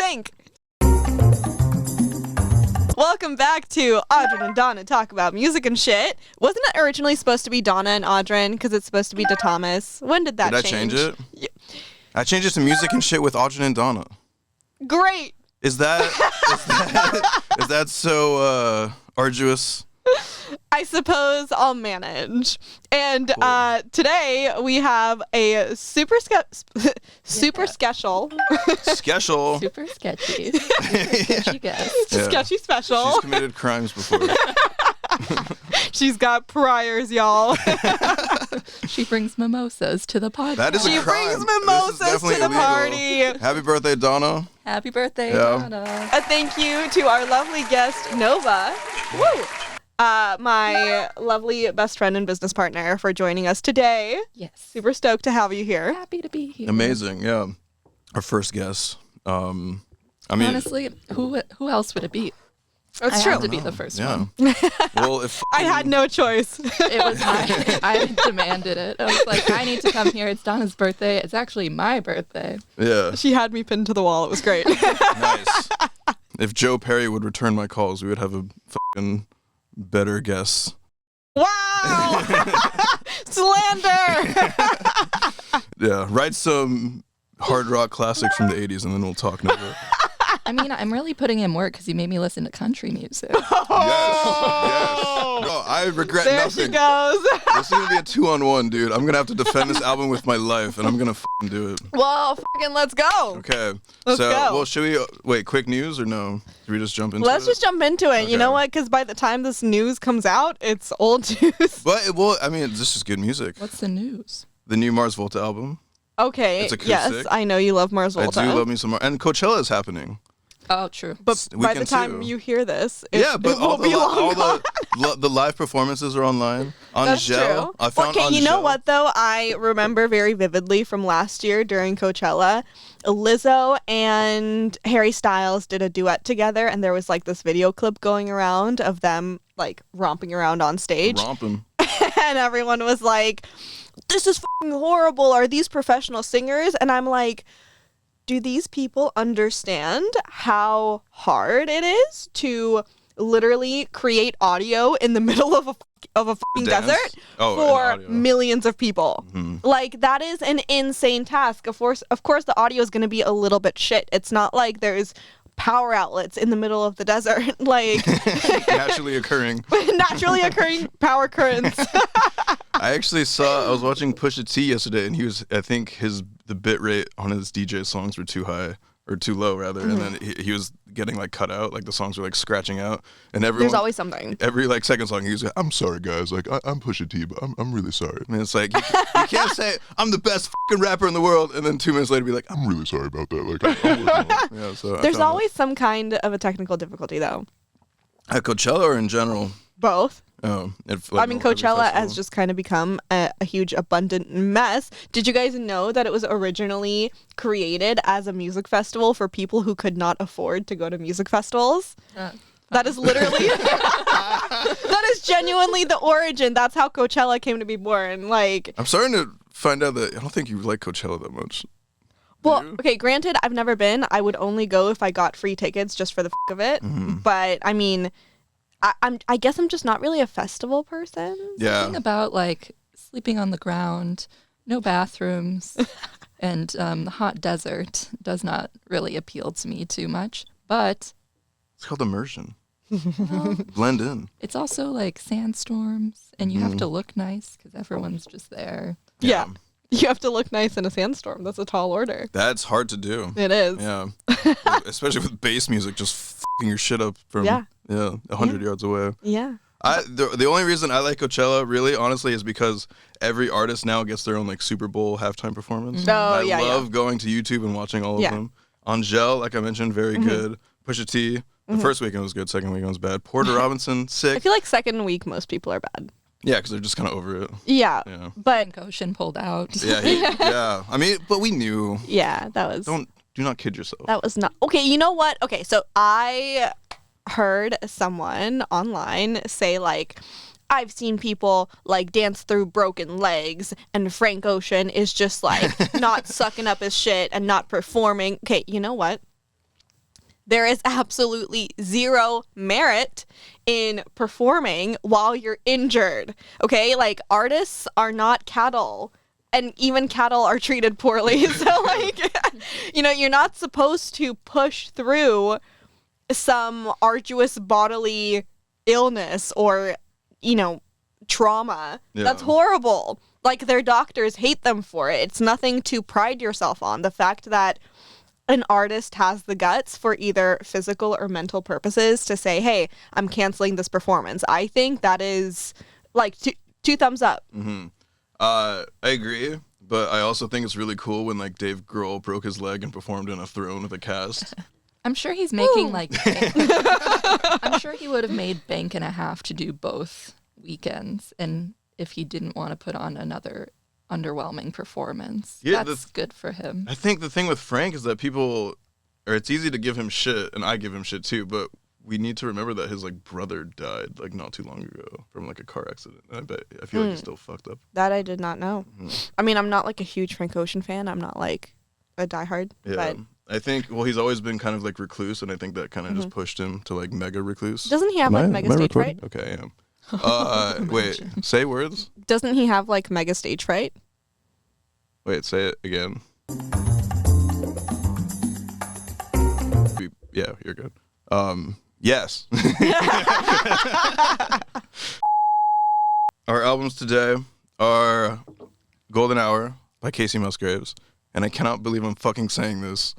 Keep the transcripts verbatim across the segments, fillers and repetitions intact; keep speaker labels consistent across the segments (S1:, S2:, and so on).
S1: blank. Welcome back to Audryn and Donna Talk About Music and Shit. Wasn't it originally supposed to be Donna and Audryn because it's supposed to be DeThomas? When did that
S2: did
S1: change?
S2: Did I change it? Yeah. I changed it to Music and Shit with Audryn and Donna.
S1: Great.
S2: Is that is that, is that so uh, arduous?
S1: I suppose I'll manage. And
S2: Cool.
S1: uh, today we have a super ske- super
S3: Yeah.
S1: special,
S2: Sketchel.
S3: Super sketchy. Sketchy guest.
S2: Yeah.
S1: sketchy special.
S2: She's committed crimes before.
S1: She's got priors, y'all.
S3: She brings mimosas to the podcast.
S2: That is a
S1: She
S2: crime.
S1: brings
S2: This is
S1: mimosas to
S2: definitely
S1: the
S2: illegal.
S1: party.
S2: Happy birthday, Donna.
S3: Happy birthday,
S2: Yeah.
S3: Donna.
S1: A thank you to our lovely guest, Nova. Woo! Uh, my lovely best friend and business partner for joining us today.
S3: Yes.
S1: Super stoked to have you here.
S3: Happy to be here.
S2: Amazing, yeah. Our first guest. Um, I mean,
S3: Honestly, who who else would it be?
S1: That's
S3: I
S1: true.
S3: had to be the first
S2: yeah.
S3: one.
S2: Well, if
S1: I had no choice.
S3: It was my, I demanded it. I was like, I need to come here. It's Donna's birthday. It's actually my birthday.
S2: yeah,
S1: She had me pinned to the wall. It was great.
S2: nice. If Joe Perry would return my calls, we would have a fucking better guess.
S1: Wow! Slander!
S2: Yeah, write some hard rock classics from the eighties, and then we'll talk Nova.
S3: I mean, I'm really putting in work because you made me listen to country music.
S2: Yes, yes. No, I regret
S1: There
S2: nothing.
S1: she goes.
S2: This is gonna be a two-on-one, dude. I'm gonna have to defend this album with my life, and I'm gonna fucking do it.
S1: Well, fucking let's go.
S2: Okay.
S1: Let's
S2: so,
S1: go.
S2: well, should we uh, wait? Quick news or no? Should we just jump into
S1: Let's
S2: it?
S1: just jump into it. You
S2: Okay.
S1: know what? Because by the time this news comes out, it's old news.
S2: But well, I mean, this is good music.
S3: What's the news?
S2: The new Mars Volta album.
S1: Okay.
S2: It's
S1: Yes,
S2: acoustic.
S1: I know you love Mars Volta.
S2: I do love me some more, and Coachella is happening.
S3: Oh, true.
S1: But
S2: It's
S1: by the
S2: weekend
S1: time
S2: too.
S1: you hear this, it,
S2: Yeah, but
S1: it
S2: all
S1: won't
S2: the
S1: be
S2: li-
S1: long
S2: all
S1: gone.
S2: the li- the live performances are online.
S1: That's
S2: Angel,
S1: true.
S2: I found
S1: okay, you know
S2: Angel.
S1: what though? I remember very vividly from last year during Coachella, Lizzo and Harry Styles did a duet together, and there was like this video clip going around of them like romping around on stage,
S2: Romping.
S1: and everyone was like, "This is fucking horrible. Are these professional singers?" And I'm like, do these people understand how hard it is to literally create audio in the middle of a of a fucking
S2: Dance?
S1: desert
S2: Oh, and
S1: for
S2: audio.
S1: millions of people?
S2: Mhm.
S1: Like that is an insane task. Of course, of course, the audio is going to be a little bit shit. It's not like there's power outlets in the middle of the desert, like
S2: Naturally occurring.
S1: naturally occurring power currents.
S2: I actually saw. I was watching Pusha T yesterday, and he was. I think his the bit rate on his D J songs were too high or too low rather,
S1: Mm-hmm.
S2: and then he, he was getting like cut out. Like the songs were like scratching out, and everyone.
S1: There's always something.
S2: Every like second song, he was like, "I'm sorry, guys. Like, I, I'm Pusha T, but I'm I'm really sorry." And it's like you, you can't say I'm the best fucking rapper in the world, and then two minutes later be like, "I'm really sorry about that." Like, I'm working on it. Yeah. So I
S1: There's
S2: found
S1: always some kind of a technical difficulty though.
S2: that. At Coachella or in general.
S1: Both.
S2: Oh, if,
S1: I
S2: like,
S1: mean,
S2: every
S1: Coachella has
S2: festival.
S1: just kind of become a, a huge, abundant mess. Did you guys know that it was originally created as a music festival for people who could not afford to go to music festivals?
S3: Uh,
S1: That is literally, that is genuinely the origin. That's how Coachella came to be born. Like,
S2: I'm starting to find out that I don't think you like Coachella that much.
S1: well,
S2: you?
S1: okay, granted, I've never been. I would only go if I got free tickets just for the f- of it.
S2: Mm-hmm.
S1: But I mean, I, I'm, I guess I'm just not really a festival person.
S2: Yeah.
S3: Something about like sleeping on the ground, no bathrooms, and um, the hot desert does not really appeal to me too much. But
S2: It's called immersion.
S3: well,
S2: Blend in.
S3: it's also like sandstorms, and you have to look nice because everyone's just there.
S1: Yeah. You have to look nice in a sandstorm. That's a tall order.
S2: That's hard to do.
S1: It is.
S2: Yeah. Especially with bass music just fucking your shit up from
S1: Yeah.
S2: yeah, a hundred yards away.
S1: Yeah.
S2: I the, the only reason I like Coachella really honestly is because every artist now gets their own like Super Bowl halftime performance.
S1: Oh,
S2: I
S1: yeah,
S2: love
S1: yeah.
S2: going to YouTube and watching all of
S1: Yeah.
S2: them. Angel, like I mentioned, very
S1: Mm-hmm.
S2: good. Pusha T, the first weekend was good, second weekend was bad. Porter Robinson,
S1: I
S2: sick.
S1: feel like second week most people are bad.
S2: Yeah, because they're just kind of over it.
S1: Yeah.
S2: Yeah.
S1: But
S3: Frank Ocean pulled out.
S2: Yeah, he, yeah. I mean, but we knew.
S1: yeah, that was
S2: Don't do not kid yourself.
S1: that was not okay. You know what? Okay, so I heard someone online say like, I've seen people like dance through broken legs, and Frank Ocean is just like not sucking up his shit and not performing. Okay, you know what? There is absolutely zero merit in performing while you're injured. Okay? Like, artists are not cattle. And even cattle are treated poorly. So, like, you know, you're not supposed to push through some arduous bodily illness or, you know, trauma.
S2: Yeah.
S1: That's horrible. Like, their doctors hate them for it. It's nothing to pride yourself on. The fact that an artist has the guts for either physical or mental purposes to say, hey, I'm canceling this performance. I think that is, like, two, two thumbs up.
S2: Mm-hmm. Uh, I agree, but I also think it's really cool when like Dave Grohl broke his leg and performed in a throne with a cast.
S3: I'm sure he's making like bank. I'm sure he would have made bank and a half to do both weekends, and if he didn't want to put on another underwhelming performance,
S2: Yeah,
S3: that's
S2: the-
S3: good for him.
S2: I think the thing with Frank is that people, or it's easy to give him shit, and I give him shit too, but we need to remember that his like brother died like not too long ago from like a car accident. And I bet I feel like he's still fucked up.
S1: That I did not know.
S2: Mhm.
S1: I mean, I'm not, like, a huge Frank Ocean fan. I'm not, like, a diehard.
S2: Yeah.
S1: But
S2: I think well he's always been kind of like recluse, and I think that kind of just pushed him to like mega recluse.
S1: doesn't he have,
S2: Am
S1: like,
S2: I-
S1: mega
S2: am I
S1: stage
S2: recording?
S1: fright?
S2: Okay, I am. Uh, wait, say words.
S1: Doesn't he have, like, mega stage fright?
S2: Wait, say it again. We- Yeah, you're good. Um, yes. Our albums today are Golden Hour by Casey Musgraves, and I cannot believe I'm fucking saying this.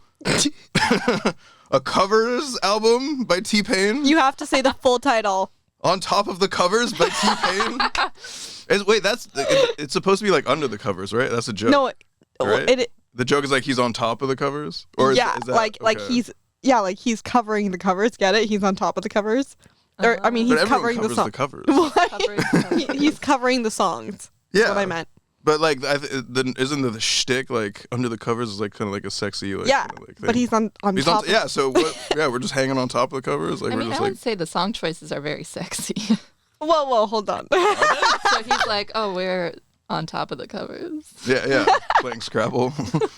S2: A covers album by T-Pain.
S1: You have to say the full title.
S2: On Top of the Covers by T-Pain. Is- Wait, that's it, it's supposed to be like under the covers, right? That's a joke.
S1: No, it,
S2: right?
S1: it
S2: The joke is like he's on top of the covers, or is,
S1: yeah,
S2: is that,
S1: like like
S2: okay.
S1: he's yeah, like he's covering the covers. Get it? He's on top of the covers. Or I mean,
S2: But
S1: he's
S2: everyone
S1: covering the
S2: covers
S1: song.
S2: the covers.
S3: Covering
S1: He- he's covering the songs.
S2: Yeah,
S1: That's what I meant.
S2: But like, I th- the, isn't the, the shtick like under the covers is like kind of like a sexy like
S1: Yeah,
S2: kinda, like,
S1: but
S2: thing.
S1: he's on on
S2: He's
S1: top.
S2: on yeah. So what? Yeah, we're just hanging on top of the covers. Like
S3: I
S2: we're
S3: mean, I
S2: just
S3: would
S2: like
S3: say the song choices are very sexy.
S1: Whoa, whoa, hold on.
S3: So he's like, oh, we're on top of the covers.
S2: yeah, yeah, playing Scrabble.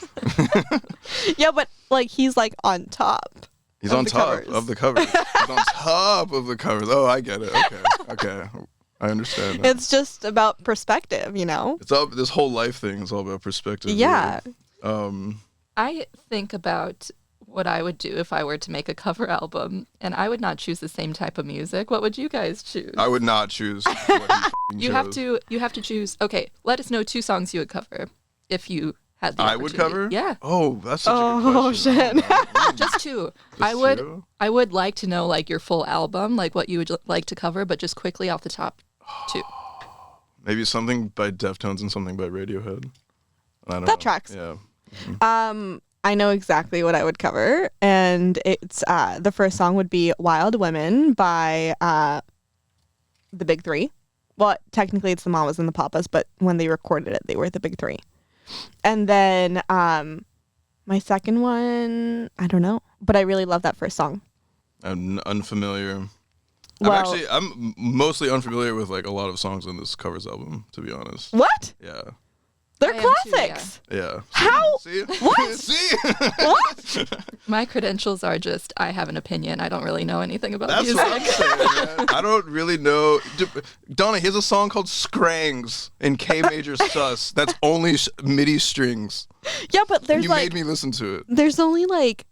S1: Yeah, but like he's like on top.
S2: He's
S1: Of
S2: on
S1: the
S2: top
S1: covers.
S2: of the covers. He's on top of the covers. Oh, I get it. Okay, okay, I understand. Now.
S1: It's just about perspective, you know?
S2: It's all this whole life thing is all about perspective.
S1: Yeah.
S2: really. Um.
S3: I think about what I would do if I were to make a cover album, and I would not choose the same type of music. What would you guys choose?
S2: I would not choose what he f***ing
S3: you have
S2: chose.
S3: to you have to choose. Okay, let us know two songs you would cover if you had the
S2: I would
S3: opportunity.
S2: cover?
S3: Yeah,
S2: Oh, that's such a
S1: Oh,
S2: good question.
S1: shit.
S2: I don't know.
S3: just two.
S2: Just
S3: I would
S2: two?
S3: I would like to know like your full album, like what you would l- like to cover, but just quickly off the top, two.
S2: Maybe something by Deftones and something by Radiohead. I don't
S1: That
S2: know.
S1: tracks.
S2: Yeah.
S1: Um, I know exactly what I would cover, and it's uh the first song would be "Wild Women" by uh the Big Three. Well, technically it's the Mamas and the Papas, but when they recorded it, they were the Big Three. And then um, my second one, I don't know, but I really love that first song.
S2: I'm unfamiliar.
S1: Well-
S2: I'm actually I'm m- mostly unfamiliar with like a lot of songs on this covers album, to be honest.
S1: What?
S2: Yeah.
S1: They're
S3: I am too,
S1: classics.
S2: Yeah.
S1: How?
S2: See?
S1: What?
S2: See?
S1: What?
S3: My credentials are just I have an opinion. I don't really know anything about
S2: That's
S3: music.
S2: what I'm saying, man. I don't really know. D- Donna, here's a song called Scrangs in K major sus. That's only sh- MIDI strings.
S1: Yeah, but there's
S2: you
S1: like
S2: made me listen to it.
S1: there's only like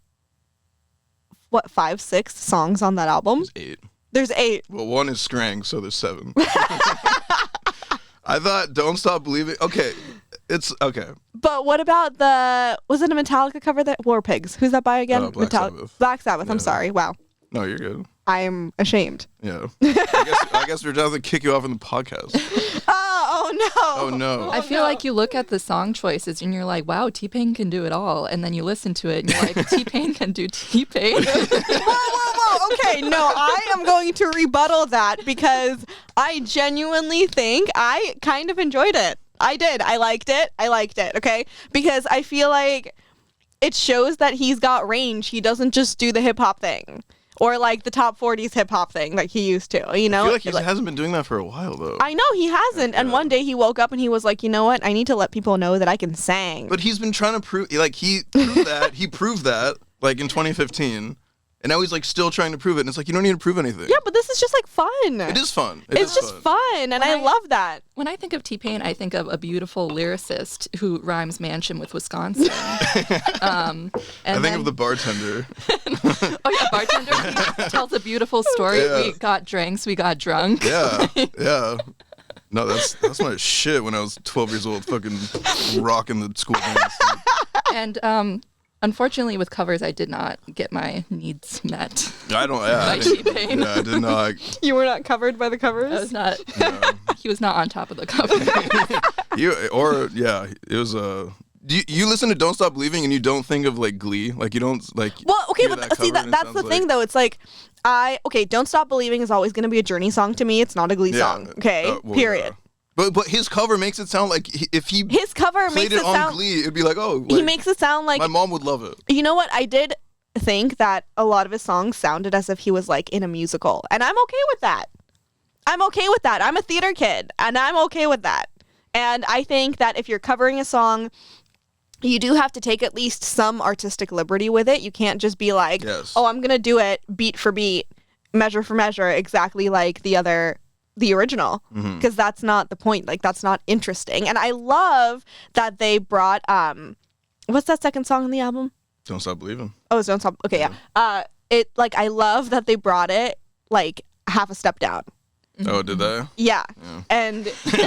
S1: what five, six songs on that album.
S2: Eight.
S1: There's eight.
S2: Well, one is Scrang, so there's seven. I thought Don't Stop Believing. Okay, it's okay.
S1: But what about the was it a Metallica cover that War Pigs? Who's that by again?
S2: Uh, Black
S1: Metallica-
S2: Sabbath.
S1: Black Sabbath. I'm
S2: Yeah.
S1: sorry. Wow.
S2: No, you're good.
S1: I am ashamed.
S2: Yeah. I guess I guess we're down to kick you off in the podcast.
S1: Oh, oh no.
S2: Oh no.
S3: I feel like you look at the song choices and you're like, wow, T-Pain can do it all. And then you listen to it and you're like, T-Pain can do T-Pain.
S1: Whoa, whoa, whoa. Okay, no, I am going to rebuttal that because I genuinely think I kind of enjoyed it. I did. I liked it. I liked it, okay? Because I feel like it shows that he's got range. He doesn't just do the hip hop thing or like the top forties hip hop thing like he used to, you know?
S2: I feel like he hasn't been doing that for a while though.
S1: I know he hasn't. And
S2: Yeah.
S1: one day he woke up and he was like, you know what? I need to let people know that I can sing.
S2: But he's been trying to prove, like he proved that he proved that like in twenty fifteen, And now he's like still trying to prove it. And it's like, you don't need to prove anything.
S1: Yeah, but this is just like fun.
S2: It is fun. It
S1: it's
S2: is
S1: just fun, fun and I,
S3: I
S1: love that.
S3: When I think of T-Pain, I think of a beautiful lyricist who rhymes mansion with Wisconsin. um, and
S2: I think
S3: then,
S2: of the bartender.
S3: oh yeah, bartender. He tells a beautiful story.
S2: Yeah.
S3: We got drinks, we got drunk.
S2: Yeah, yeah. No, that's that's my shit when I was twelve years old, fucking rocking the school dance.
S3: And um, unfortunately, with covers, I did not get my needs met.
S2: I don't, yeah.
S3: By
S2: I didn't-
S3: T-Pain.
S2: Yeah, I did not.
S1: You were not covered by the
S3: I
S1: covers?
S3: was not.
S2: No.
S3: He was not on top of the cover.
S2: You, or, yeah, it was a. Uh, do you, you listen to Don't Stop Believing and you don't think of like Glee? Like, you don't, like.
S1: Well, okay,
S2: hear
S1: but
S2: that
S1: see,
S2: cover
S1: that,
S2: and it
S1: that's
S2: sounds
S1: the
S2: like-
S1: thing, though. It's like, I, okay, Don't Stop Believing is always going to be a Journey song to me. It's not a Glee
S2: Yeah.
S1: song, okay?
S2: Uh, well,
S1: Period.
S2: yeah. But but his cover makes it sound like he- if he
S1: His cover
S2: played
S1: makes
S2: it
S1: it
S2: on
S1: sound,
S2: Glee, it'd be like, oh,
S1: he
S2: like,
S1: makes it sound like,
S2: my mom would love it.
S1: you know what, I did think that a lot of his songs sounded as if he was like in a musical, and I'm okay with that. I'm okay with that. I'm a theater kid, and I'm okay with that. And I think that if you're covering a song, you do have to take at least some artistic liberty with it. You can't just be like,
S2: Yes.
S1: oh, I'm going to do it beat for beat, measure for measure, exactly like the other, the original. Because that's not the point. Like, that's not interesting. And I love that they brought, um, what's that second song on the album?
S2: Don't Stop Believing.
S1: Oh, it's Don't Stop. Okay, yeah. Uh, it, like, I love that they brought it, like, half a step down.
S2: Oh, did they?
S1: Yeah. And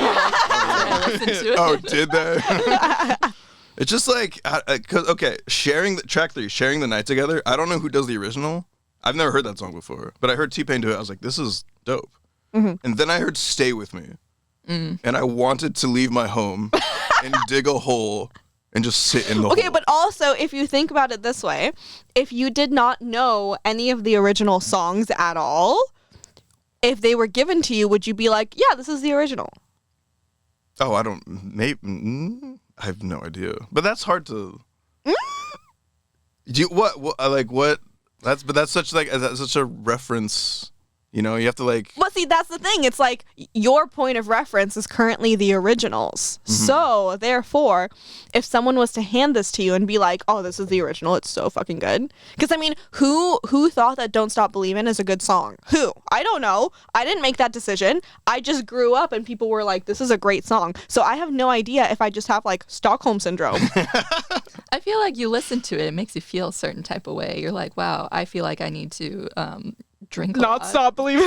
S3: I listened to it.
S2: Oh, did they? It's just like, I- I- cause okay, sharing the track three, sharing the night together. I don't know who does the original. I've never heard that song before, but I heard T-Pain do it. I was like, this is dope.
S1: Mm-hmm.
S2: And then I heard "Stay with Me,"
S3: Mm.
S2: and I wanted to leave my home and dig a hole and just sit in the
S1: okay,
S2: hole.
S1: but also, if you think about it this way, if you did not know any of the original songs at all, if they were given to you, would you be like, yeah, this is the original?
S2: Oh, I don't. Maybe mm, I have no idea. But that's hard to.
S1: Mm.
S2: Do you, what? What? uh, Like what? That's but that's such like that's such a reference. You know, you have to like.
S1: Well, see, that's the thing. It's like your point of reference is currently the originals. So, therefore, if someone was to hand this to you and be like, "Oh, this is the original. It's so fucking good." Because I mean, who who thought that "Don't Stop Believin'" is a good song? Who? I don't know. I didn't make that decision. I just grew up and people were like, "This is a great song." So I have no idea if I just have like Stockholm syndrome.
S3: I feel like you listen to it, it makes you feel a certain type of way. You're like, wow, I feel like I need to um, drink a
S1: Not
S3: lot.
S1: stop believing.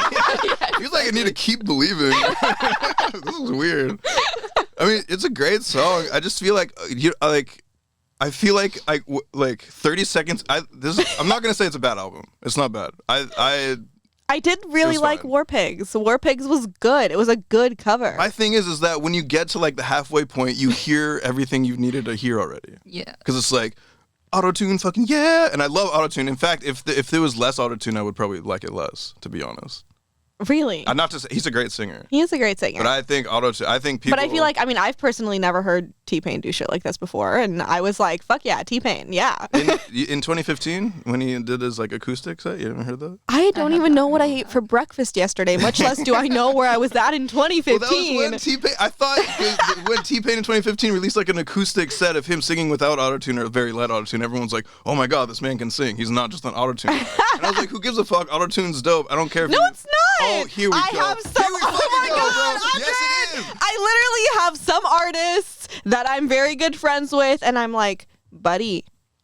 S2: Feels like I need to keep believing. This is weird. I mean, it's a great song. I just feel like uh, you uh, like. I feel like I w- like thirty seconds. I this is, I'm not gonna say it's a bad album. It's not bad. I I
S1: I did really
S2: was
S1: like
S2: fine.
S1: War Pigs. War Pigs was good. It was a good cover.
S2: my thing is is that when you get to like the halfway point, you hear everything you've needed to hear already.
S3: Yeah.
S2: Because it's like auto-tune, fucking yeah, and I love auto-tune. In fact, if the, if there was less auto-tune, I would probably like it less. To be honest,
S1: Really?
S2: I'm not to say he's a great singer,
S1: He is a great singer.
S2: but I think auto-tune. I think people.
S1: But I feel like, I mean, I've personally never heard T-Pain do shit like this before, and I was like, fuck yeah, T-Pain, yeah.
S2: in, in twenty fifteen when he did his like acoustic set, you haven't heard that?
S1: I don't
S3: have
S1: even
S3: not
S1: know what I
S3: heard
S1: ate for breakfast yesterday, much less do I know where I was at in twenty
S2: Well, that
S1: fifteen.
S2: was when T-Pain. I thought it- when T-Pain in twenty fifteen released like an acoustic set of him singing without autotune or very light autotune. Everyone's like, "Oh my god, this man can sing. He's not just an autotune." And I was like, "Who gives a fuck? Autotune's dope. I don't care if
S1: No,
S2: you."
S1: it's not.
S2: Oh, here we
S1: I
S2: go.
S1: have some.
S2: Here we
S1: Oh
S2: fucking
S1: my
S2: go,
S1: god,
S2: bro. Yes, it
S1: Andre!
S2: is.
S1: I literally have some artists that I'm very good friends with, and I'm like, buddy,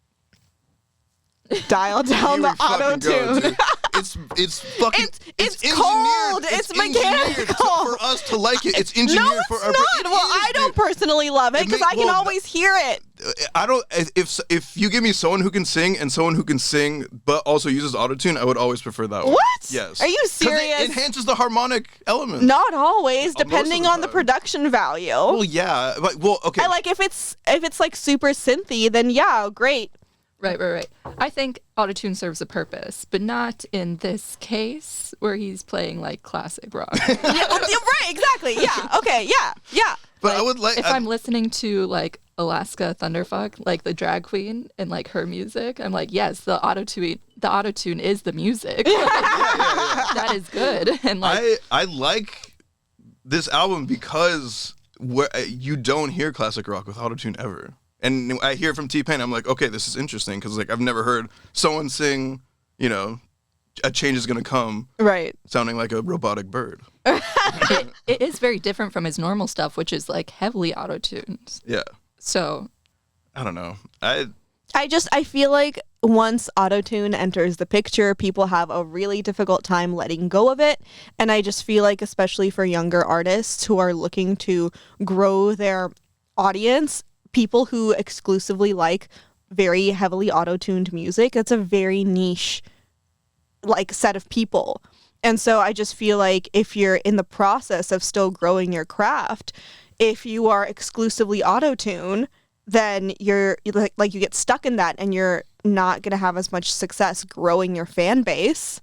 S1: dial down
S2: Here
S1: the
S2: we fucking
S1: auto
S2: go,
S1: tune.
S2: dude. It's it's fucking
S1: It's- it's
S2: engineered.
S1: cold. It's
S2: engineered to-
S1: mechanical.
S2: for us to like it. It's engineered
S1: No, it's
S2: for our.
S1: not.
S2: It
S1: Well,
S2: is,
S1: I don't
S2: dude.
S1: personally love it
S2: It
S1: because
S2: make-
S1: I can
S2: well,
S1: always hear it.
S2: I don't. If if you give me someone who can sing and someone who can sing but also uses autotune, I would always prefer that one.
S1: What?
S2: Yes.
S1: Are you
S2: 'Cause
S1: serious?
S2: It enhances the harmonic element.
S1: Not always,
S2: most of
S1: depending
S2: the
S1: on the
S2: time.
S1: production value.
S2: Well, yeah. But, well, okay.
S1: I like if it's if it's like super synthy, then yeah, great.
S3: Right, right, right. I think autotune serves a purpose, but not in this case where he's playing like classic rock.
S1: Yeah, well, yeah, right, exactly. Yeah. Okay. Yeah. Yeah.
S2: but I would like.
S3: if
S2: I,
S3: I'm listening to like Alaska Thunderfuck, like the drag queen and like her music, I'm like, yes, the autotune the autotune is the music. That is good. And like
S2: I I like this album because where you don't hear classic rock with autotune ever. And I hear from T-Pain, I'm like, okay, this is interesting because like I've never heard someone sing you know, a change is gonna come
S1: Right.
S2: sounding like a robotic bird.
S3: it, it is very different from his normal stuff, which is like heavily auto-tuned.
S2: Yeah.
S3: So
S2: I don't know. I
S1: I just I feel like once autotune enters the picture, people have a really difficult time letting go of it. And I just feel like, especially for younger artists who are looking to grow their audience, people who exclusively like very heavily auto-tuned music, that's a very niche like set of people. And so I just feel like if you're in the process of still growing your craft, if you are exclusively auto-tune, then you're like, like you get stuck in that and you're not going to have as much success growing your fan base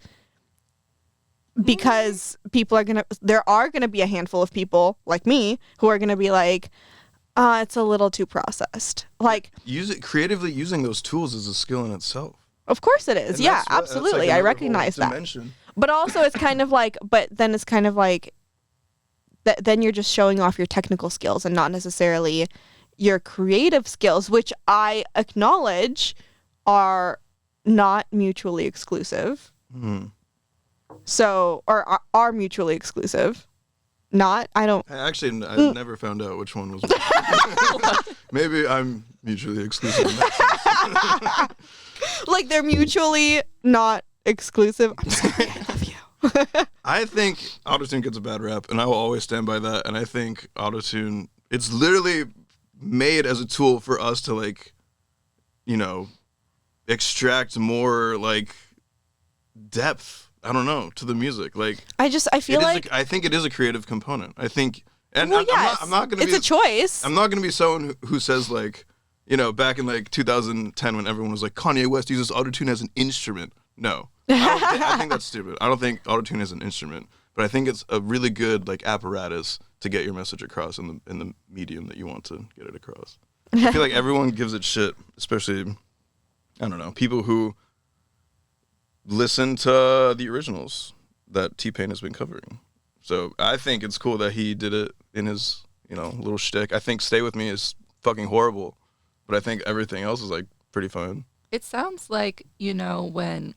S1: because people are going to, there are going to be a handful of people like me who are going to be like, uh, it's a little too processed. Like,
S2: use it creatively. Using those tools is a skill in itself.
S1: of course it is.
S2: And
S1: Yeah,
S2: that's what- that's
S1: absolutely.
S2: like
S1: I
S2: another
S1: recognize
S2: whole
S1: that.
S2: dimension.
S1: But also it's kind of like, but then it's kind of like, th- then you're just showing off your technical skills and not necessarily your creative skills, which I acknowledge are not mutually exclusive.
S2: Hmm.
S1: So, or are, are mutually exclusive. Not, I don't,
S2: I actually, I
S1: Mm.
S2: never found out which one was. Maybe I'm mutually exclusive. In that sense.
S1: like they're mutually not exclusive. I'm sorry, I love you.
S2: I think autotune gets a bad rap, and I will always stand by that. And I think autotune, it's literally made as a tool for us to, like, you know, extract more like depth. I don't know, to the music. Like,
S1: I just, I
S2: it
S1: feel
S2: is
S1: like,
S2: a, I think it is a creative component. I think, and
S1: well,
S2: I'm,
S1: yes,
S2: I'm not, I'm not gonna
S1: it's
S2: be
S1: a choice.
S2: I'm not gonna be someone who, who says, like, you know, back in like two thousand ten when everyone was like, Kanye West uses autotune as an instrument. No, I, don't thi- I think that's stupid. I don't think autotune is an instrument, but I think it's a really good like apparatus to get your message across in the in the medium that you want to get it across. I feel like everyone gives it shit, especially, I don't know, people who listen to the originals that T-Pain has been covering. So I think it's cool that he did it in his, you know, little shtick. I think Stay With Me is fucking horrible, but I think everything else is like pretty fun.
S3: it sounds like, you know, when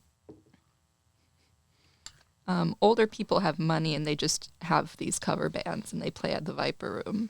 S3: um, older people have money and they just have these cover bands and they play at the Viper Room.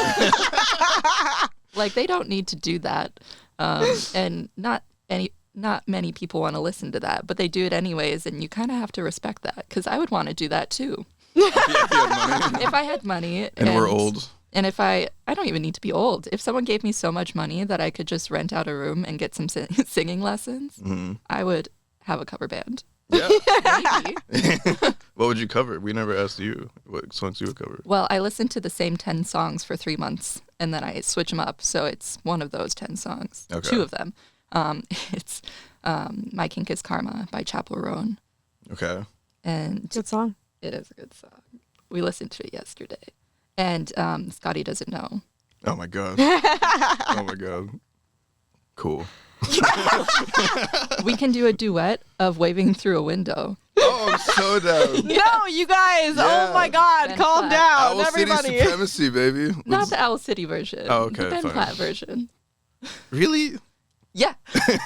S3: Like, they don't need to do that. Um, and not any, not many people want to listen to that, but they do it anyways. And you kind of have to respect that, because I would want to do that too.
S2: Yeah, if you had money.
S3: If I had money
S2: And we're old.
S3: And if I, I don't even need to be old. If someone gave me so much money that I could just rent out a room and get some si- singing lessons,
S2: Mhm.
S3: I would have a cover band.
S2: Yeah.
S3: Maybe.
S2: What would you cover? We never asked you what songs you would cover.
S3: Well, I listened to the same ten songs for three months and then I switch them up. So it's one of those ten songs,
S2: Okay.
S3: two of them. Um, it's um, My Kink is Karma by Chappell Roan.
S2: Okay.
S3: And
S1: Good song.
S3: it is a good song. We listened to it yesterday. And um, Scotty Doesn't Know.
S2: Oh my god. Oh my god. Cool.
S3: We can do a duet of Waving Through a Window.
S2: Oh, I'm so down.
S1: No, you guys.
S2: Yeah.
S1: Oh my God.
S3: Ben
S1: Calm
S3: Platt.
S1: down,
S2: Owl City
S1: everybody.
S2: Supremacy, baby.
S3: Not
S2: Let's-
S3: the Owl City version.
S2: Oh, okay,
S3: The Ben
S2: fine.
S3: Platt version.
S2: Really?
S3: Yeah.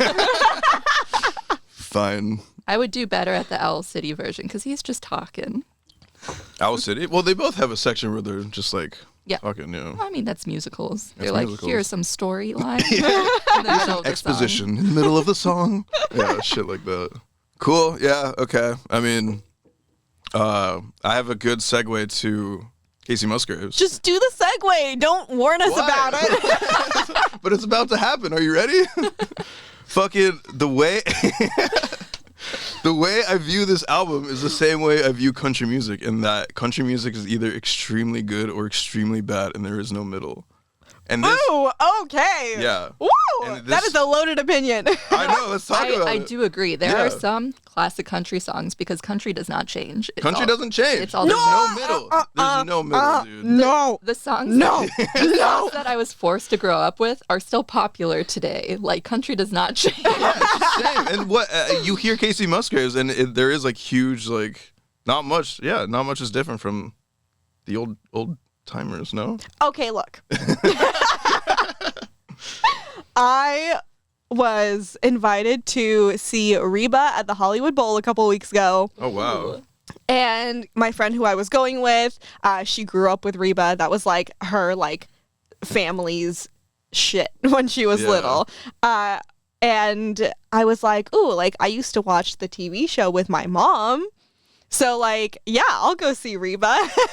S2: Fine.
S3: I would do better at the Owl City version because he's just talking.
S2: Owl City? Well, they both have a section where they're just like
S3: Yeah.
S2: talking, you know.
S3: I mean, that's musicals. They're
S2: That's
S3: like,
S2: musicals.
S3: here's some storyline. in the middle of the
S2: Exposition in the middle of the song. Yeah, shit like that. Cool. Yeah, okay. I mean, uh, I have a good segue to Casey Musgraves.
S1: Just do the segue. Don't warn us
S2: What?
S1: about it.
S2: But it's about to happen. Are you ready? Fucking the way the way I view this album is the same way I view country music, in that country music is either extremely good or extremely bad, and there is no middle. And this,
S1: Ooh, okay.
S2: yeah.
S1: Woo!
S2: And
S1: that
S2: this-
S1: is a loaded opinion.
S2: I know. Let's talk
S3: I,
S2: about
S3: I
S2: it.
S3: do agree. There
S2: Yeah.
S3: are some classic country songs because country does not change. It's
S2: Country
S3: all-
S2: doesn't change.
S3: it's all
S2: There's
S3: the
S2: no
S3: same.
S2: middle.
S1: Uh,
S2: There's
S1: uh,
S2: no middle,
S1: uh,
S2: dude.
S1: No.
S3: The songs,
S1: No.
S3: that,
S1: No.
S3: that I was forced to grow up with are still popular today. Like, country does not change.
S2: Yeah, it's the same. And what uh, you hear Casey Musgraves, and it, there is like huge, like not much. Yeah, not much is different from the old old timers. No.
S1: Okay, look. I was invited to see Reba at the Hollywood Bowl a couple weeks ago.
S2: Oh wow.
S1: And my friend who I was going with, uh, she grew up with Reba. That was like her like family's shit when she was
S2: Yeah.
S1: little. Uh, and I was like, ooh, like I used to watch the T V show with my mom. So like, yeah, I'll go see Reba.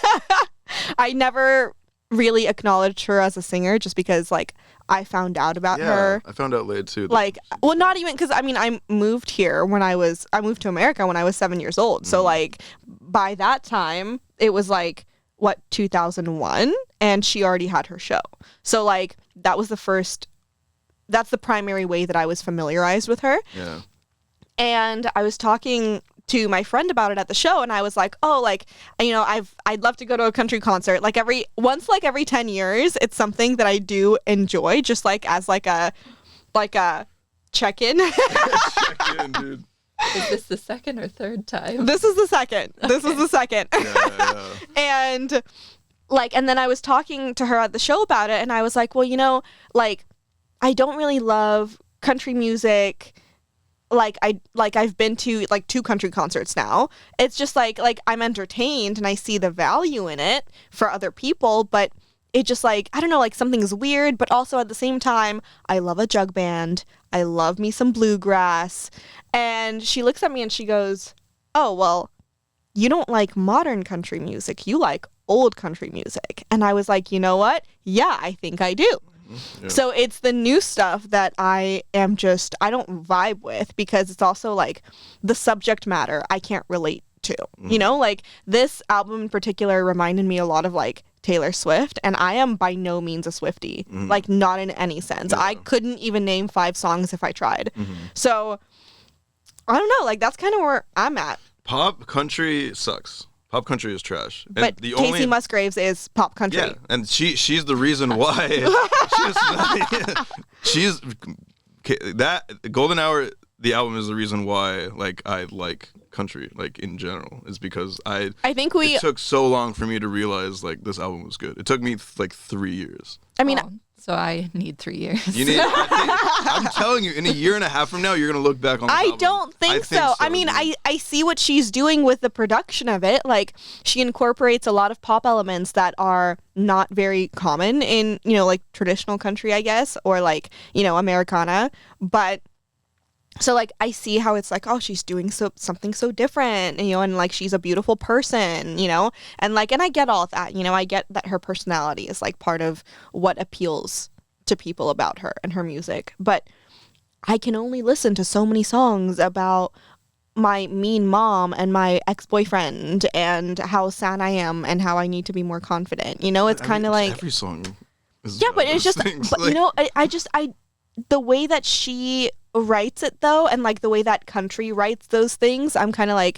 S1: I never really acknowledged her as a singer just because like I found out about
S2: Yeah,
S1: her.
S2: I found out late too. that
S1: Like,
S2: she-
S1: well, not even because I mean, I moved here when I was, I moved to America when I was seven years old. So, like, by that time, it was like, what, two thousand one? And she already had her show. So, like, that was the first, that's the primary way that I was familiarized with her.
S2: yeah.
S1: And I was talking to my friend about it at the show, and I was like, oh, like, you know, I've I'd love to go to a country concert. Like every once like every ten years, it's something that I do enjoy, just like as like a like a check-in.
S2: Check in, dude.
S3: Is this the second or third time?
S1: This is the second. This is the second.
S2: Yeah, yeah.
S1: And like, and then I was talking to her at the show about it, and I was like, well, you know, like, I don't really love country music. Like I like I've been to like two country concerts now. It's just like like I'm entertained and I see the value in it for other people, but it just like I don't know, like something's weird, but also at the same time, I love a jug band. I love me some bluegrass. And she looks at me and she goes, "Oh, well, you don't like modern country music. You like old country music." And I was like, "You know what? Yeah, I think I do."
S2: Yeah.
S1: So it's the new stuff that I am just, I don't vibe with because it's also like the subject matter I can't relate to. You know, like this album in particular reminded me a lot of like Taylor Swift, and I am by no means a Swiftie, like not in any sense.
S2: Yeah.
S1: I couldn't even name five songs if I tried.
S2: Mhm.
S1: So I don't know, like that's kind of where I'm at.
S2: Pop country sucks. Pop country is trash. And
S1: But
S2: the
S1: Casey
S2: only
S1: Musgraves is pop country.
S2: yeah, and she she's the reason why she's, she's that Golden Hour. The album is the reason why like I like country like in general is because I
S1: I think we,
S2: it took so long for me to realize like this album was good. It took me like three years.
S1: I mean,
S3: Oh, so I need three years.
S2: You need. I think, I'm telling you, in a year and a half from now, you're gonna look back on. This
S1: I
S2: album.
S1: don't think, so. I mean,
S2: dude.
S1: I, I see what she's doing with the production of it. Like, she incorporates a lot of pop elements that are not very common in, you know, like traditional country, I guess, or like, you know, Americana. But so, like, I see how it's like, oh, she's doing so something so different, you know, and like she's a beautiful person, you know, and like, and I get all of that, you know, I get that her personality is like part of what appeals to people about her and her music, but I can only listen to so many songs about my mean mom and my ex-boyfriend and how sad I am and how I need to be more confident. You know, it's
S2: Every-
S1: kind of like,
S2: every song. Is
S1: yeah,
S2: about
S1: but it's
S2: those
S1: just,
S2: things.
S1: but
S2: Like,
S1: you know, I, I just, I, the way that she writes it though, and like the way that country writes those things, I'm kind of like,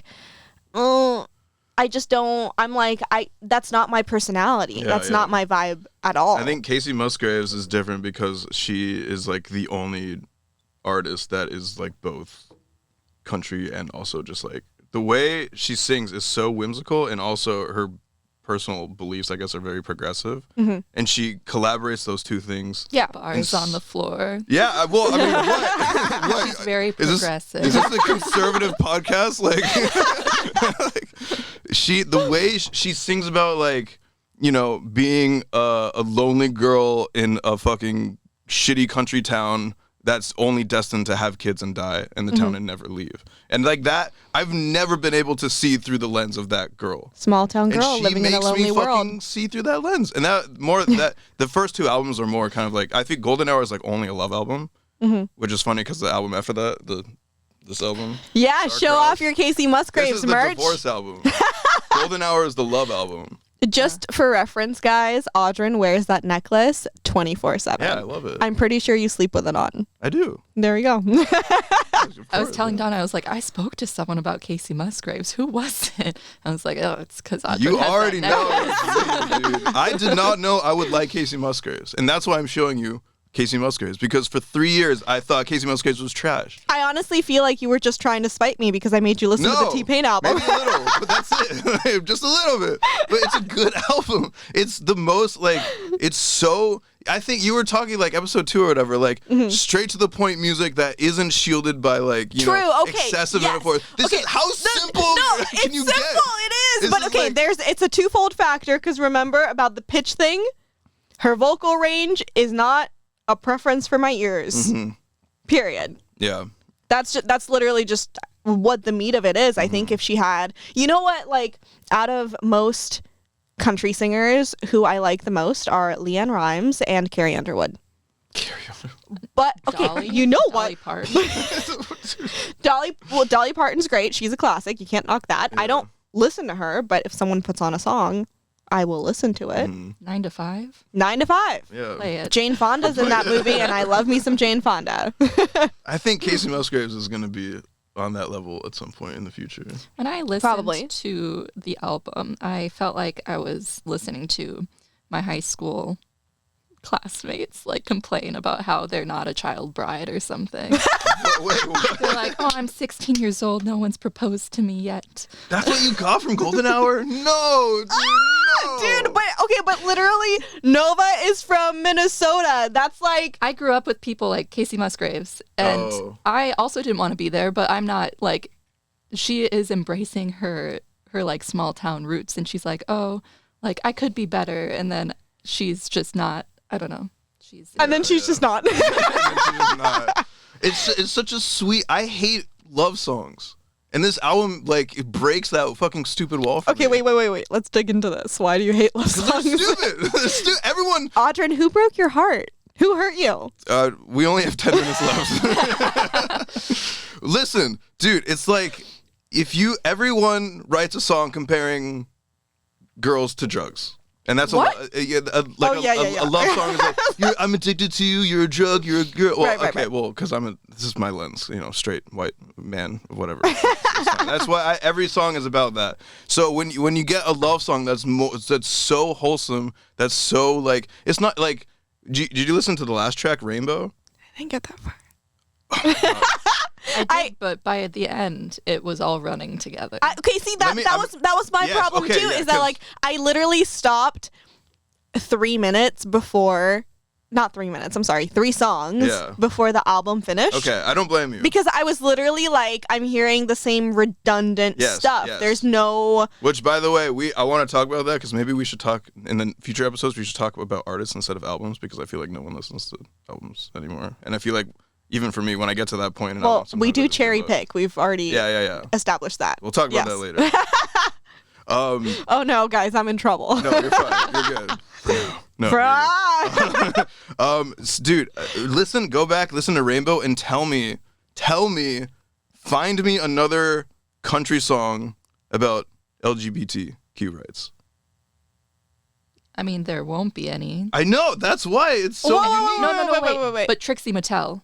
S1: oh, I just don't, I'm like, I, that's not my personality.
S2: Yeah,
S1: that's
S2: yeah.
S1: not my vibe at all.
S2: I think Casey Musgraves is different because she is like the only artist that is like both country and also just like the way she sings is so whimsical, and also her personal beliefs, I guess, are very progressive,
S1: Mhm.
S2: and she collaborates those two things.
S1: Yeah.
S3: Bars on the floor.
S2: Yeah, I- well, I mean, what? what?
S3: She's very
S2: Is this,
S3: progressive.
S2: is this a conservative podcast? Like, like, she, the way sh- she sings about like, you know, being a, a lonely girl in a fucking shitty country town that's only destined to have kids and die, and the town and never leave. And like that, I've never been able to see through the lens of that girl.
S1: Small town
S2: And
S1: girl
S2: she
S1: living in
S2: makes
S1: a lonely
S2: me
S1: world.
S2: fucking see through that lens. And that more that the first two albums are more kind of like, I think Golden Hour is like only a love album,
S1: Mm-hmm.
S2: which is funny because the album after that, the this album,
S1: Yeah,
S2: Star
S1: show
S2: Crossed.
S1: off your Casey
S2: this
S1: Musgraves
S2: is the
S1: merch.
S2: divorce album. Golden Hour is the love album.
S1: Just for reference, guys, Audrey wears that necklace twenty-four seven.
S2: Yeah, I love it.
S1: I'm pretty sure you sleep with it on.
S2: I do.
S1: There we go.
S3: I was telling Donna, I was like, I spoke to someone about Casey Musgraves. Who was it? I was like, oh, it's because
S2: You already know, it's me, dude. I did not know I would like Casey Musgraves, and that's why I'm showing you Casey Musgraves, because for three years I thought Casey Musgraves was trash.
S1: I honestly feel like you were just trying to spite me because I made you listen
S2: No,
S1: to the T-Pain album.
S2: maybe a little, but that's it. Just a little bit. But it's a good album. It's the most, like, it's so... I think you were talking, like, episode two or whatever, like, mm-hmm. straight to the point music that isn't shielded by, like, you
S1: True,
S2: know,
S1: okay,
S2: excessive
S1: yes.
S2: metaphors. This
S1: okay.
S2: is... How
S1: the,
S2: simple
S1: no,
S2: can
S1: it's
S2: you
S1: simple,
S2: get?
S1: it is.
S2: This
S1: but,
S2: is
S1: okay,
S2: like,
S1: there's it's a twofold factor, because remember about the pitch thing? Her vocal range is not a preference for my ears. Mm-hmm. Period.
S2: Yeah.
S1: That's just, that's literally just what the meat of it is. Mm-hmm. I think if she had, you know what, like out of most country singers, who I like the most are LeAnn Rimes and Carrie Underwood.
S2: Carrie Underwood.
S1: But okay,
S3: Dolly?
S1: you know
S3: Dolly
S1: what?
S3: Parton.
S1: Dolly, well, Dolly Parton's great. She's a classic. You can't knock that. Yeah. I don't listen to her, but if someone puts on a song, I will listen to it.
S2: Mm.
S3: Nine to five.
S1: Nine to five.
S2: Yeah.
S3: Play it.
S1: Jane Fonda's in that movie, and I love me some Jane Fonda.
S2: I think Casey Musgraves is going to be on that level at some point in the future.
S3: When I listened
S1: Probably.
S3: to the album, I felt like I was listening to my high school classmates like complain about how they're not a child bride or something.
S2: Wait, wait, what?
S3: They're like, oh, I'm sixteen years old. No one's proposed to me yet.
S2: That's what you got from Golden Hour? No, dude, no.
S1: Dude, but okay, but literally, Nova is from Minnesota. That's like...
S3: I grew up with people like Casey Musgraves, and
S2: Oh.
S3: I also didn't want to be there, but I'm not like... She is embracing her, her like, small town roots, and she's like, oh, like, I could be better, and then she's just not... I don't know. She's
S1: And then she's just not.
S2: She's just not. It's it's such a sweet. I hate love songs, and this album like it breaks that fucking stupid wall. For
S1: Okay,
S2: me.
S1: wait, wait, wait, wait. Let's dig into this. Why do you hate love
S2: 'Cause they're
S1: songs?
S2: stupid. They're stu- Everyone.
S1: Audrin, who broke your heart? Who hurt you?
S2: Uh, we only have ten minutes left. Listen, dude. It's like if you everyone writes a song comparing girls to drugs. And that's
S1: What?
S2: a, lo- uh, yeah, a like
S1: Oh,
S2: a,
S1: yeah, yeah,
S2: a,
S1: yeah.
S2: a love song is like you're, I'm addicted to you. You're a drug. You're a girl. Well,
S1: Right, right,
S2: okay,
S1: right.
S2: well, because I'm a this is my lens. You know, straight white man, whatever. It's fine. That's why I, every song is about that. So when you, when you get a love song that's mo- that's so wholesome, that's so like it's not like. Did you, did you listen to the last track, Rainbow?
S1: I didn't get that far.
S3: I did,
S1: I-
S3: but by the end, it was all running together.
S1: I, okay, see that
S2: me-
S1: that
S2: I'm-
S1: was that was my
S2: Yes,
S1: problem
S2: okay,
S1: too.
S2: yeah,
S1: is that
S2: 'cause-
S1: like I literally stopped three minutes before, not three minutes. I'm sorry, three songs
S2: Yeah.
S1: before the album finished.
S2: Okay, I don't blame you.
S1: Because I was literally like, I'm hearing the same redundant
S2: Yes,
S1: stuff.
S2: yes.
S1: There's no.
S2: Which, by the way, we I want to talk about that because maybe we should talk in the future episodes. We should talk about artists instead of albums because I feel like no one listens to albums anymore, and I feel like even for me, when I get to that point, and I
S1: Well,
S2: want
S1: we
S2: sometimes I
S1: do
S2: just give
S1: cherry
S2: up.
S1: pick. We've already
S2: Yeah, yeah, yeah.
S1: established that.
S2: We'll talk about
S1: Yes.
S2: that later. um,
S1: Oh no, guys, I'm in trouble.
S2: no, you're fine. You're good. For now. No, you're
S1: Bruh.
S2: good. um, s- dude, uh, listen, go back, listen to Rainbow, and tell me, tell me, find me another country song about L G B T Q rights.
S3: I mean, there won't be any.
S2: I know, that's why it's so
S1: Whoa, whoa,
S2: unique.
S3: No, no, no,
S1: wait,
S3: wait,
S1: wait, wait, wait.
S3: But Trixie Mattel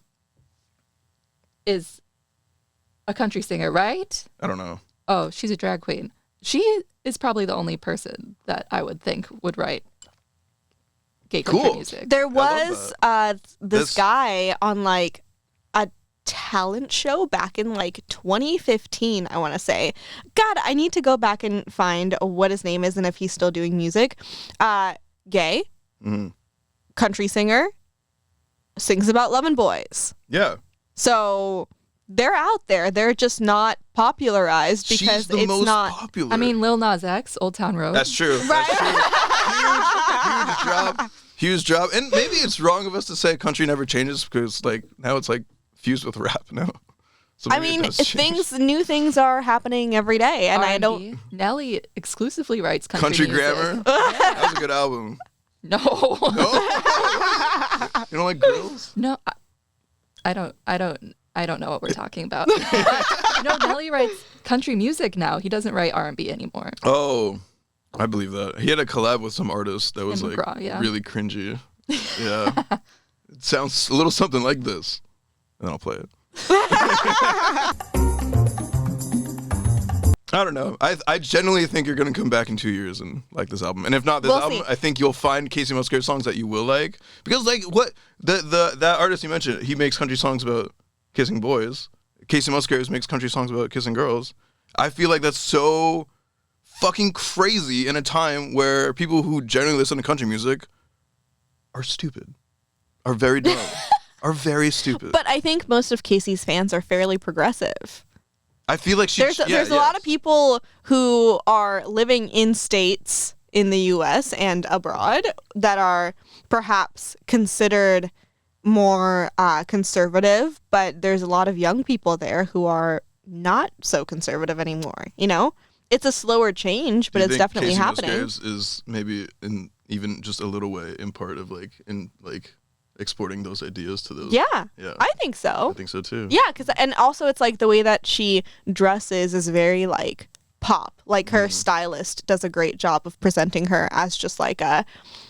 S3: is a country singer, right?
S2: I don't know.
S3: Oh, she's a drag queen. She is probably the only person that I would think would write gay country
S2: Cool.
S3: music.
S1: There
S2: love
S1: was uh this,
S2: This-
S1: guy on like a talent show back in like twenty fifteen, I want to say. God, I need to go back and find what his name is and if he's still doing music. Uh gay,
S2: Mhm.
S1: country singer, sings about loving boys.
S2: Yeah.
S1: So they're out there. They're just not popularized because
S2: She's the
S1: it's
S2: most
S1: not
S2: popular.
S3: I mean, Lil Nas X, Old Town Road.
S2: that's true.
S1: Right.
S2: That's true. Huge, huge drop. Huge drop. And maybe it's wrong of us to say country never changes because like now it's like fused with rap now. So
S1: I
S2: maybe it
S1: mean,
S2: does change.
S1: things, new things are happening every day, and I don't.
S3: R and B. Nelly exclusively writes country,
S2: Country
S3: music.
S2: Grammar. That was a good album.
S3: No.
S2: No? You don't like girls?
S3: No, I, I don't. I don't. I don't know what we're talking about. No, Nelly writes country music now. He doesn't write R and B anymore.
S2: Oh, I believe that. He had a collab with some artist that was
S3: Tim
S2: like
S3: McGraw, yeah.
S2: really cringy. Yeah. It sounds a little something like this. And then I'll play it. I don't know. I I genuinely think you're gonna come back in two years and like this album. And if not this
S1: We'll
S2: album,
S1: see.
S2: I think you'll find Casey Musgrave songs that you will like. Because like what the the that artist you mentioned, he makes country songs about kissing boys. Casey Musgraves makes country songs about kissing girls. I feel like that's so fucking crazy in a time where people who generally listen to country music are stupid, are very dumb, are very stupid.
S1: But I think most of Casey's fans are fairly progressive.
S2: I feel like she.
S1: There's
S2: yeah,
S1: there's a
S2: yeah.
S1: lot of people who are living in states in the U S and abroad that are perhaps considered more uh, conservative, but there's a lot of young people there who are not so conservative anymore. You know, it's a slower change, but
S2: Do you
S1: it's
S2: think
S1: definitely
S2: Casey
S1: happening.
S2: Musgraves is maybe in even just a little way in part of like in like exporting those ideas to those.
S1: Yeah,
S2: Yeah.
S1: I think so.
S2: I think so too.
S1: Yeah, because and also it's like the way that she dresses is very like pop. Like her stylist does a great job of presenting her as just like a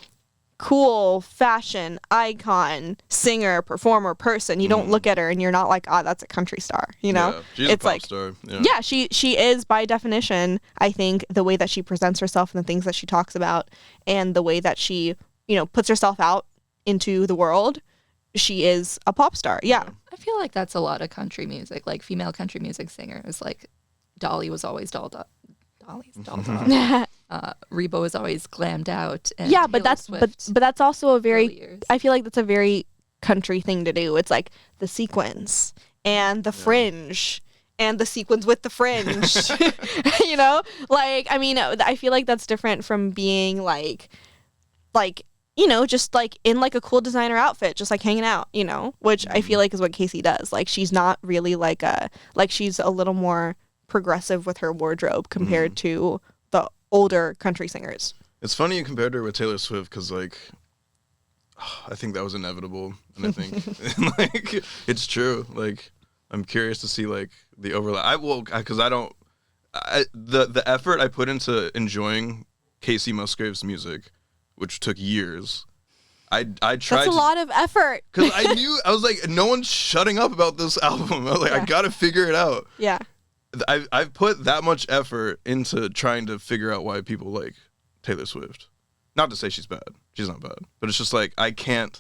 S1: cool fashion icon, singer, performer, person. You don't look at her and you're not like, ah, that's a country star. You know,
S2: Yeah, she's
S1: it's
S2: a pop
S1: like.
S2: star. Yeah.
S1: Yeah, she she is by definition. I think the way that she presents herself and the things that she talks about, and the way that she you know puts herself out into the world, she is a pop star. Yeah.
S3: I feel like that's a lot of country music, like female country music singers. Like Dolly was always dolled up. Dolly's dolled up. Uh, Reba was always glammed out. And
S1: yeah, but
S3: Taylor
S1: that's
S3: Swift
S1: but but that's also a
S3: early
S1: very.
S3: years.
S1: I feel like that's a very country thing to do. It's like the sequins and the fringe and the sequins with the fringe. You know, like I mean, I feel like that's different from being like, like. you know, just like in like a cool designer outfit, just like hanging out, you know, which I feel like is what Casey does. Like she's not really like a, like she's a little more progressive with her wardrobe compared to the older country singers.
S2: It's funny you compared her with Taylor Swift because like I think that was inevitable, and I think like it's true. Like I'm curious to see like the overlap. I will because I don't I, the the effort I put into enjoying Casey Musgrave's music, which took years. I I tried
S1: That's a
S2: to,
S1: lot of effort.
S2: because I knew I was like, no one's shutting up about this album. I was like,
S1: Yeah.
S2: I gotta figure it out.
S1: Yeah.
S2: I've I've put that much effort into trying to figure out why people like Taylor Swift. Not to say she's bad. She's not bad. But it's just like I can't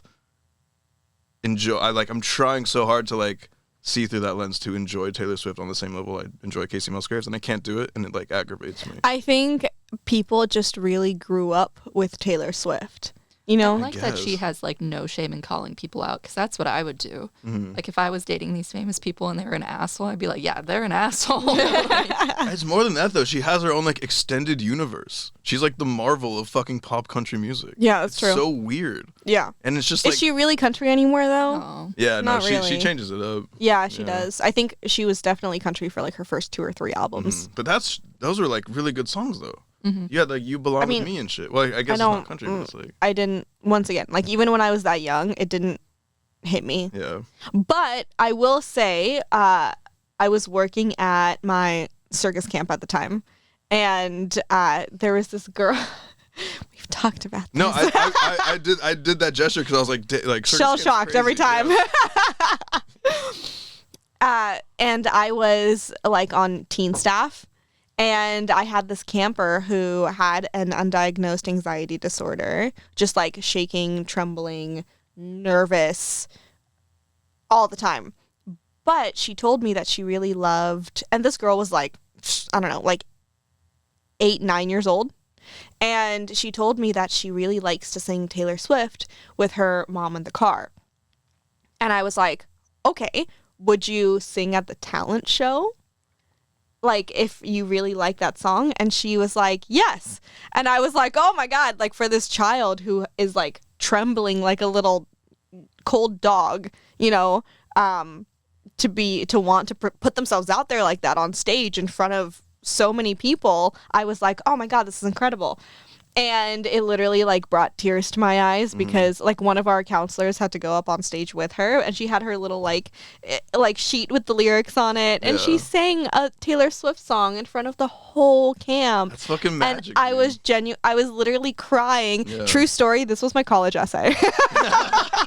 S2: enjoy I like I'm trying so hard to like see through that lens to enjoy Taylor Swift on the same level I enjoy Casey Musgraves, and I can't do it, and it like aggravates me.
S1: I think people just really grew up with Taylor Swift. You know?
S3: I like that she
S2: guess.
S3: has like no shame in calling people out, because that's what I would do.
S2: Mm-hmm.
S3: Like if I was dating these famous people and they were an asshole, I'd be like, yeah, they're an asshole.
S2: It's more than that though. She has her own like extended universe. She's like the Marvel of fucking pop country music.
S1: Yeah, that's
S2: it's
S1: true.
S2: so weird.
S1: Yeah.
S2: And it's just
S1: Is
S2: like
S1: she really country anymore though?
S3: Oh.
S2: yeah, no,
S1: Not
S2: she
S1: really.
S2: she changes it up.
S1: Yeah, she
S2: Yeah.
S1: does. I think she was definitely country for like her first two or three albums.
S2: Mhm. But that's those are like really good songs though. You had like You Belong
S1: I mean,
S2: with Me and shit. Well, I guess it's
S1: don't-
S2: not country, but it's like
S1: I didn't, once again, like even when I was that young, it didn't hit me.
S2: yeah.
S1: But I will say, uh, I was working at my circus camp at the time, and uh, there was this girl. We've talked about this.
S2: No, I, I, I, I did I did that gesture because I was like da- like circus
S1: Shell
S2: camp's
S1: shocked every
S2: crazy.
S1: time.
S2: Yeah.
S1: uh, and I was like on teen staff, and I had this camper who had an undiagnosed anxiety disorder, just like shaking, trembling, nervous all the time. But she told me that she really loved, and this girl was like, I don't know, like eight, nine years old. And she told me that she really likes to sing Taylor Swift with her mom in the car. And I was like, okay, would you sing at the talent show? Like, if you really like that song? And she was like, yes. And I was like, oh my God, like for this child who is like trembling like a little cold dog, you know, um, to be, to want to pr- put themselves out there like that on stage in front of so many people, I was like, oh my God, this is incredible. And it literally like brought tears to my eyes because like one of our counselors had to go up on stage with her, and she had her little like eh, like sheet with the lyrics on it, and she
S2: Yeah.
S1: sang a Taylor Swift song in front of the whole camp.
S2: That's fucking magic.
S1: and I
S2: dude.
S1: was genu I was literally crying.
S2: Yeah.
S1: True story, this was my college essay.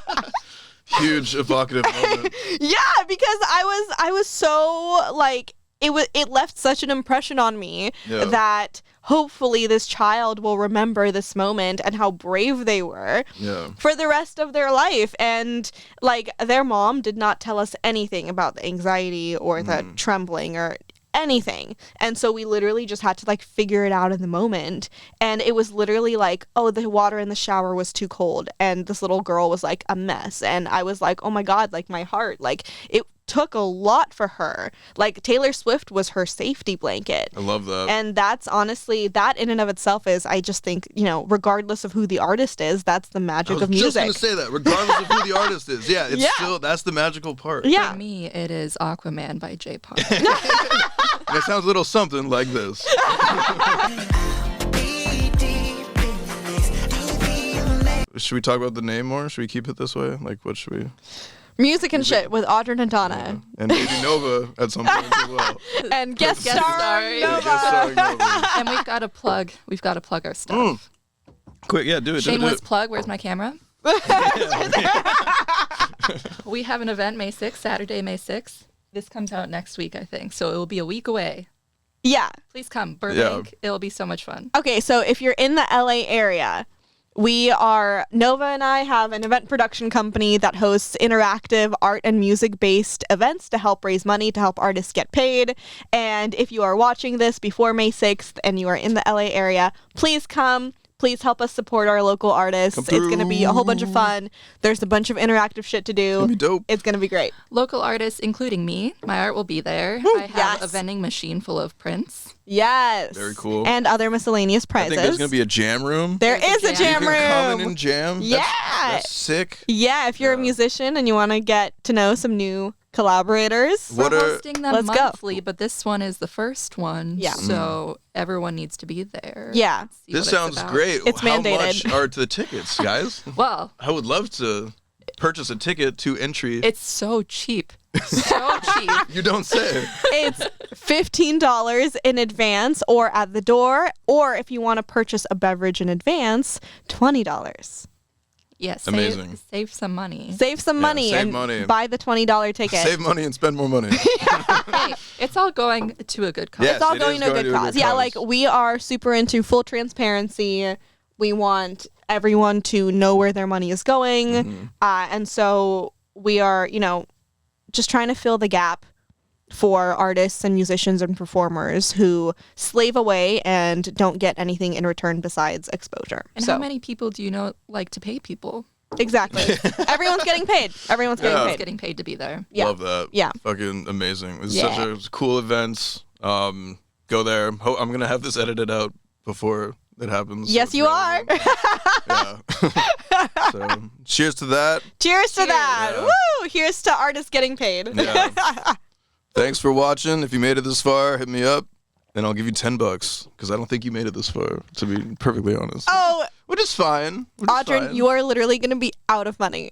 S2: huge evocative moment.
S1: Yeah, because I was I was so like it was it left such an impression on me
S2: Yeah.
S1: that hopefully this child will remember this moment and how brave they were
S2: Yeah.
S1: for the rest of their life. And like their mom did not tell us anything about the anxiety or the
S2: Mm.
S1: trembling or anything. And so we literally just had to like figure it out in the moment. And it was literally like, oh, the water in the shower was too cold. And this little girl was like a mess. And I was like, oh my God, like my heart, like it took a lot for her. Like Taylor Swift was her safety blanket.
S2: I love that.
S1: And that's honestly, that in and of itself is, I just think, you know, regardless of who the artist is, that's the
S2: I
S1: magic
S2: was
S1: of
S2: just
S1: music.
S2: gonna say that, regardless of who the artist is. Yeah, it's
S1: Yeah.
S2: still that's the magical part.
S1: Yeah.
S3: For me, it is Aquaman by J. Park.
S2: And it sounds a little something like this. Should we talk about the name more? Should we keep it this way? Like, what should we?
S1: Music and shit with Audrey and Donna.
S2: And maybe Nova at some point as well.
S1: And guest,
S3: Guest
S1: star
S3: starring.
S1: Nova.
S2: Guest starring Nova.
S3: And we've got to plug. We've got to plug our stuff.
S2: Mm. Quick, yeah, do it. Do it, do
S3: Shameless
S2: it.
S3: plug. Where's my camera? We have an event May sixth, Saturday, May sixth. This comes out next week, I think. So it will be a week away.
S1: Yeah.
S3: Please come, Burbank. It'll be so much fun.
S1: Okay, so if you're in the L A area, we are, Nova and I have an event production company that hosts interactive art and music based events to help raise money to help artists get paid. And if you are watching this before May sixth and you are in the L A area, please come. Please help us support our local artists.
S2: Come
S1: It's going to be a whole bunch of
S2: through.
S1: fun. There's a bunch of interactive shit to do.
S2: Gonna be dope.
S1: It's going to be great.
S3: Local artists, including me. My art will be there. I have
S1: yes.
S3: a vending machine full of prints.
S1: Yes.
S2: Very cool.
S1: And other miscellaneous
S2: I
S1: prizes.
S2: think there's gonna be a jam room.
S1: There
S3: There's
S1: is
S3: a
S1: a
S3: jam.
S1: jam
S2: You can come in
S1: room.
S2: and jam.
S1: Yeah.
S2: That's, that's sick.
S1: Yeah, if you're a
S2: Yeah.
S1: musician and you want to get to know some new collaborators.
S2: What
S3: We're
S2: are-
S3: hosting them
S1: Let's go.
S3: monthly, but this one is the first one.
S1: Yeah.
S3: So everyone needs to be there.
S1: Yeah.
S3: See
S2: This
S3: what it's
S2: sounds
S3: about.
S2: great.
S1: It's
S2: How
S1: mandated.
S2: much are the tickets, guys?
S3: Well,
S2: I would love to purchase a ticket to entry.
S3: it's so cheap. So cheap.
S2: You don't say.
S1: It's fifteen dollars in advance or at the door, or if you want to purchase a beverage in advance, twenty dollars.
S3: Yes. Save,
S2: Amazing.
S3: Save some money.
S1: Save some
S2: Yeah,
S1: money
S2: save
S1: and
S2: money.
S1: buy the twenty dollars ticket.
S2: Save money and spend more money.
S3: Hey, it's all going to a good cause.
S2: Yes,
S1: It's all
S2: it
S1: going
S2: is
S1: to a
S2: going
S1: good
S2: to a
S1: cause.
S2: good
S1: Yeah,
S2: cause.
S1: like we are super into full transparency. We want everyone to know where their money is going.
S2: Mm-hmm.
S1: Uh, and so we are, you know, just trying to fill the gap for artists and musicians and performers who slave away and don't get anything in return besides exposure.
S3: And
S1: so
S3: how many people do you know like to pay people?
S1: exactly. Everyone's getting paid. Everyone's getting
S2: Yeah.
S3: It's
S1: paid.
S3: getting paid to be there.
S1: Yeah.
S2: Love that.
S1: Yeah.
S2: Fucking amazing. It's
S1: Yeah.
S2: such a cool event. Um, go there. Ho- I'm gonna have this edited out before it happens. so
S1: Yes,
S2: it's
S1: you are.
S2: relevant. Yeah. So, cheers to that.
S1: Cheers to
S3: Cheers.
S1: that.
S2: Yeah.
S1: Woo! Here's to artists getting paid.
S2: Yeah. Thanks for watching. If you made it this far, hit me up, and I'll give you ten bucks because I don't think you made it this far. To be perfectly honest.
S1: Oh,
S2: Which is fine. Which is
S1: Audrey,
S2: fine.
S1: you are literally going to be out of money.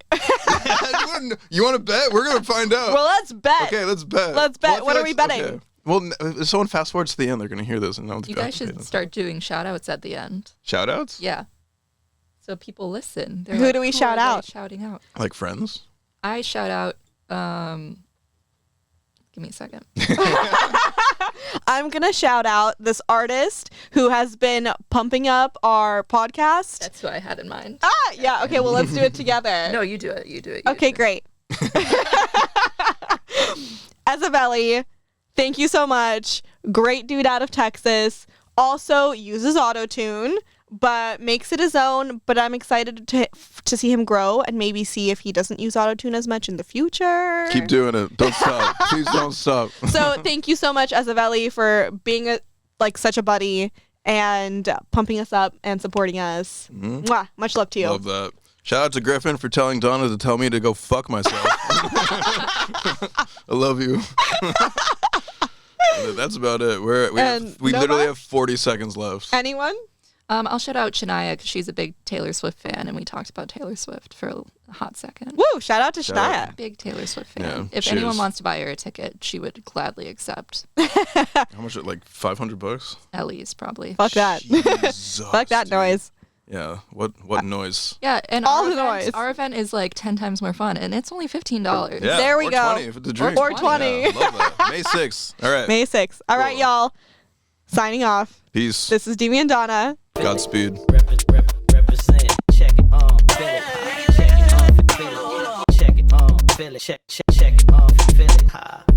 S2: you want to bet? We're gonna find out.
S1: Well, let's bet.
S2: okay, let's bet.
S1: Let's bet.
S2: Well, I feel
S1: What are
S2: like-
S1: we betting?
S2: okay. Well, n- if someone fast forwards to the end, they're gonna hear this and know.
S3: You guys should start doing shout outs at the end.
S2: Shout outs?
S3: Yeah. So people listen. They're
S1: Who
S3: like,
S1: do we
S3: "Who
S1: shout
S3: are they
S1: out?"
S3: Shouting out.
S2: Like friends?
S3: I shout out. Um, give me a second.
S1: I'm going to shout out this artist who has been pumping up our podcast.
S3: That's who I had in mind.
S1: Ah, yeah. Okay, well, let's do it together.
S3: No, you do it. You do it. you
S1: Okay,
S3: do it.
S1: great. Ezavelli, thank you so much. Great dude out of Texas. Also uses autotune, but makes it his own. But I'm excited to to see him grow and maybe see if he doesn't use autotune as much in the future.
S2: Keep doing it. Don't stop. Please don't stop.
S1: So thank you so much, Ezavelli, for being a, like such a buddy and pumping us up and supporting us. Mwah, much love to you.
S2: Love that. Shout out to Griffin for telling Donna to tell me to go fuck myself. I love you. That's about it. We're, we have,
S1: And
S2: we
S1: Nova?
S2: literally have forty seconds left.
S1: Anyone?
S3: Um, I'll shout out Shania because she's a big Taylor Swift fan, and we talked about Taylor Swift for a hot second.
S1: Woo! Shout out to
S2: Shout
S1: Shania.
S2: out.
S3: Big Taylor Swift fan.
S2: Yeah,
S3: if
S2: cheers.
S3: anyone wants to buy her a ticket, she would gladly accept.
S2: How much? Like five hundred bucks?
S3: At least, probably.
S1: Fuck that.
S2: Jesus,
S1: Fuck that
S2: dude.
S1: noise.
S2: Yeah. What what noise?
S3: Yeah, and
S1: All
S3: our
S1: the
S3: event,
S1: noise.
S3: our event is like ten times more fun, and it's only fifteen dollars.
S2: Yeah.
S1: There we
S2: or
S1: go.
S2: twenty if it's a drink.
S1: Or twenty.
S2: Yeah, love that. May sixth. All right.
S1: May sixth. All right,
S2: Cool.
S1: y'all. Signing off.
S2: Peace.
S1: This is Demi and Donna.
S2: Godspeed.
S4: Rep- rep- represent, check it, um, feel it, check it, um, feel it, check it, um, feel it, check, check, check it, um, feel it, ha.